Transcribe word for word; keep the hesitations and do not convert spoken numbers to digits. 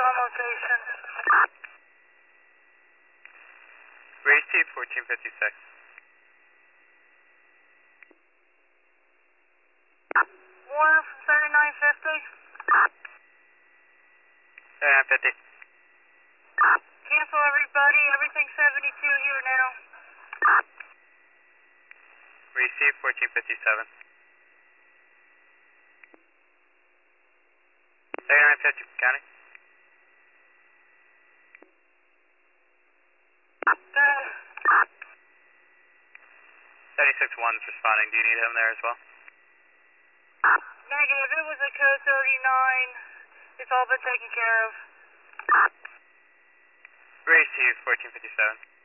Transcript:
on location. Receive fourteen fifty-six. Warner from thirty-nine fifty. thirty-nine fifty. Cancel everybody, everything seventy-two here now. Receive fourteen fifty-seven. thirty-nine fifty, county. Uh, seventy-six one's responding. Do you need him there as well? negative, it was a code thirty-nine. It's all been taken care of. Receive fourteen fifty-seven.